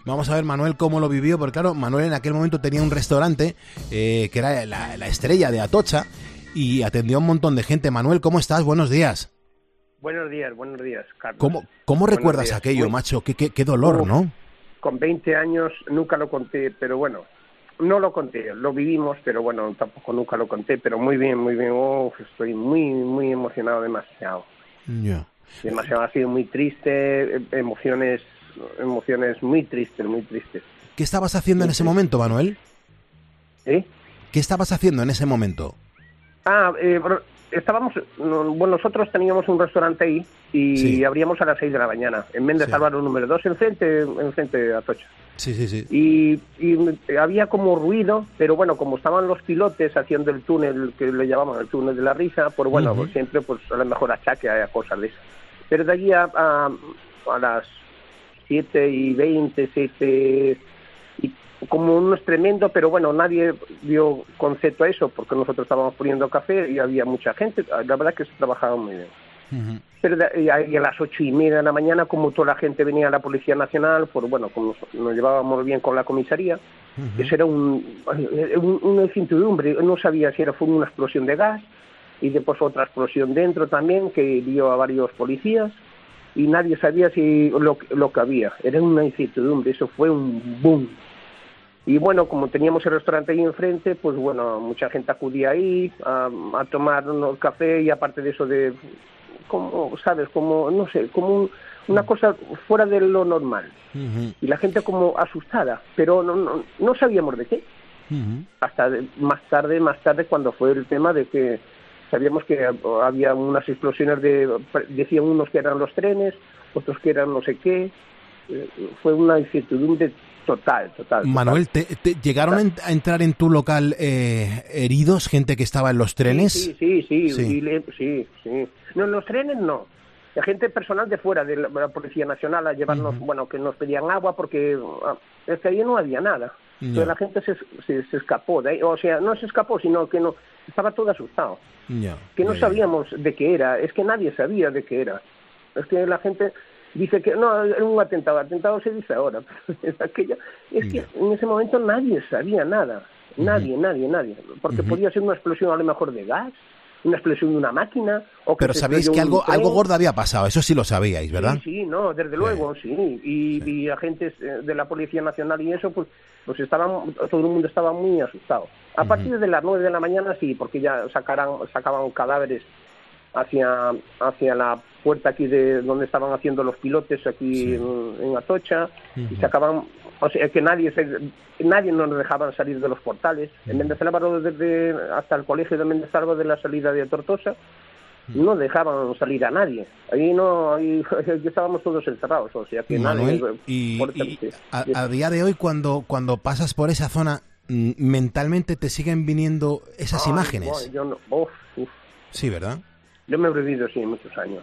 Vamos a ver Manuel cómo lo vivió, porque claro, Manuel en aquel momento tenía un restaurante que era la estrella de Atocha y atendió a un montón de gente. Manuel, ¿cómo estás? Buenos días. Buenos días, Carlos. ¿Cómo recuerdas aquello, macho? Qué dolor, ¿no? Con 20 años nunca lo conté, pero bueno, no lo conté, lo vivimos, pero bueno, tampoco nunca lo conté, pero muy bien, estoy muy emocionado, demasiado. Yeah. Demasiado, ha sido muy triste, emociones muy tristes. ¿Qué estabas haciendo en ese momento, Manuel? ¿Eh? ¿Qué estabas haciendo en ese momento? Nosotros teníamos un restaurante ahí y Sí. abríamos a las 6 de la mañana, en Méndez Álvaro número 2, enfrente de Atocha. Sí. Y había como ruido, pero bueno, como estaban los pilotes haciendo el túnel, que le llamaban el túnel de la risa, pues bueno, pues siempre pues a lo mejor achaque a cosas de esas. Pero de allí a las 7:20, 7... como uno es tremendo, pero bueno, nadie dio concepto a eso, porque nosotros estábamos poniendo café y había mucha gente, la verdad que se trabajaba muy bien. Pero a las 8:30 de la mañana, como toda la gente venía a la Policía Nacional, pues bueno, como nos llevábamos bien con la comisaría, eso era una incertidumbre, no sabía si fue una explosión de gas, y después otra explosión dentro también, que dio a varios policías, y nadie sabía si lo que había, era una incertidumbre, eso fue un boom. Y bueno, como teníamos el restaurante ahí enfrente, pues bueno, mucha gente acudía ahí a tomar un café, y aparte de eso como una cosa fuera de lo normal. Y la gente como asustada, pero no sabíamos de qué. Hasta más tarde cuando fue el tema de que sabíamos que había unas explosiones decían unos que eran los trenes, otros que eran no sé qué. Fue una incertidumbre total. Manuel, ¿te llegaron a entrar en tu local heridos, gente que estaba en los trenes? Sí. No, en los trenes no. La gente personal de fuera, de la Policía Nacional, a llevarnos, bueno, que nos pedían agua, porque es que ahí no había nada. Entonces la gente se escapó de ahí, o sea, no se escapó, sino que no estaba todo asustado. Que no sabíamos de qué era, es que nadie sabía de qué era. Es que la gente dice que no, era un atentado se dice ahora. Que en ese momento nadie sabía nada, nadie, porque podía ser una explosión a lo mejor de gas, una explosión de una máquina. Pero sabéis que algo gordo había pasado, eso sí lo sabíais, ¿verdad? Sí, no, desde luego, sí. Y agentes de la Policía Nacional y eso, pues todo el mundo estaba muy asustado. A partir de las 9 de la mañana sí, porque ya sacaban cadáveres hacia la puerta aquí de donde estaban haciendo los pilotes aquí en Atocha, y sacaban, o sea que nadie nos dejaban salir de los portales. En Méndez Álvaro, hasta el colegio de Méndez Álvaro, de la salida de Tortosa, no dejaban salir a nadie. Ahí estábamos todos encerrados, o sea que Manuel, nadie... a día de hoy, cuando pasas por esa zona, mentalmente te siguen viniendo esas imágenes. Bueno, Sí, ¿verdad? Yo me he vivido, sí, muchos años.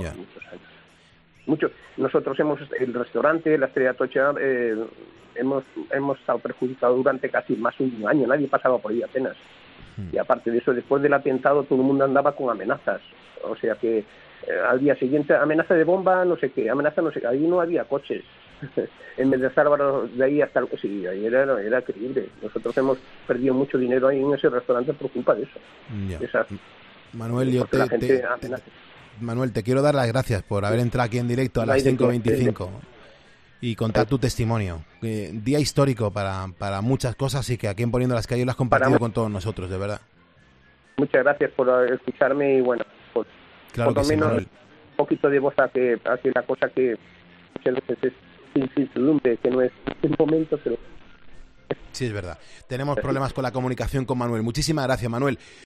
Nosotros el restaurante, la Estrella Atocha, hemos estado perjudicados durante casi más de un año. Nadie pasaba por ahí apenas. Y aparte de eso, después del atentado, todo el mundo andaba con amenazas. O sea que al día siguiente, amenaza de bomba, no sé qué, ahí no había coches. En Méndez Álvaro, de ahí hasta... Sí, ahí era creíble. Nosotros hemos perdido mucho dinero ahí en ese restaurante por culpa de eso. Manuel, Manuel, te quiero dar las gracias por haber entrado aquí en directo a las 5:25 y contar tu testimonio. Día histórico para muchas cosas, y que aquí en Poniendo las Calles lo has compartido con todos nosotros, de verdad. Muchas gracias por escucharme y bueno, claro, por lo menos Manuel, un poquito de voz a que la cosa que muchas veces es incertidumbre, que no es el momento, pero... Sí, es verdad. Tenemos problemas con la comunicación con Manuel. Muchísimas gracias, Manuel.